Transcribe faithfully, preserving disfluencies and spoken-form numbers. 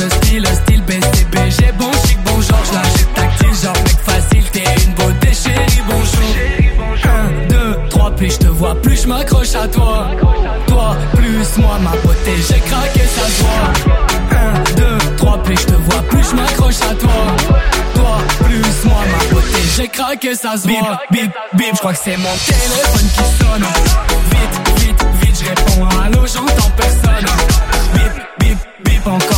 le style, le style B C B. J'ai bon chic, bon genre, j'l'achète tactile, genre mec facile, t'es une beauté chérie, bonjour. Un, deux, trois, plus je te vois, plus je m'accroche à toi. Toi, plus moi, ma beauté, j'ai craqué, ça se voit. Un, deux, trois, plus je te vois, plus je m'accroche à toi. Toi, plus moi, ma beauté, j'ai craqué, ça se voit. Bip, bip, je crois que c'est mon téléphone qui sonne. Vite, vite, vite, je réponds, allô, j'entends personne. Bip, bip, bip, encore